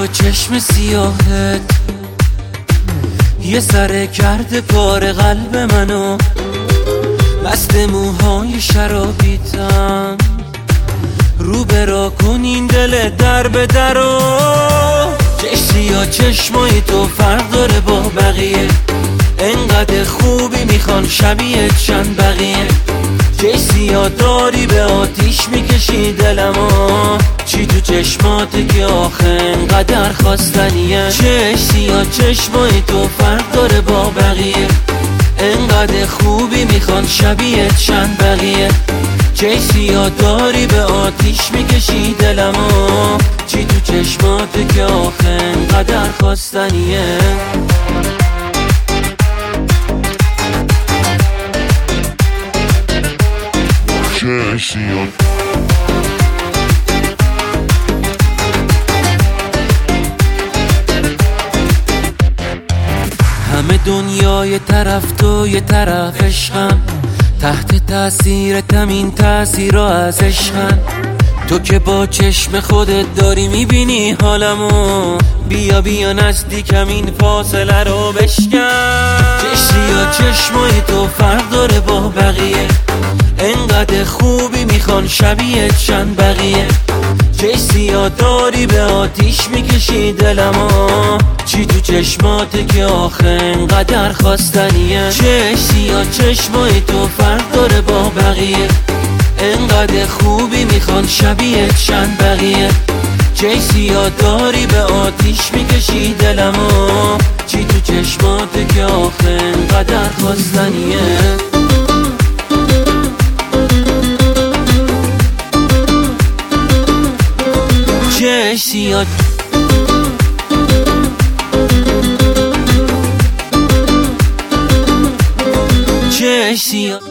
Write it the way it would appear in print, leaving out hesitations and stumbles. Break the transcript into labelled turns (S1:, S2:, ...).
S1: و چشم سیاهت یه سره کرده کار قلب منو، مست موهای شرابیتم رو برا کن این دل در به درو. چشم چشمای تو فرق داره با بقیه، انقدر خوبی میخوان شبیه چند بقیه. چشم داری به آتیش میکشی دلمو، چی تو چشماته که آخه انقدر خواستنیه. چشمای تو فرق داره با بقیه، انقدر خوبی میخوان شبیه چند بقیه. چشم داری به آتیش میکشی دلمو، چی تو چشماته که آخه انقدر خواستنیه. همه دنیا یه طرف تو یه طرف عشقم، تحت تاثیرتم این تاثیرها از عشقم. تو که با چشم خودت داری میبینی حالمو، بیا نزدیکم این فاصله رو بشکن. چشمای تو فرق داره با بقیه، انقدر خوبی میخوان شبیه چند بقیه. چشم داری به آتیش میکشی دلمو، چی تو چشماته که آخه انقدر خواستنیه. چشمای تو فرق داره با بقیه، انقدر خوبی میخوان شبیه چند بقیه. چشم داری به آتیش میکشی دلمو، چی تو چشماته که آخه انقدر خواستنیه. چشم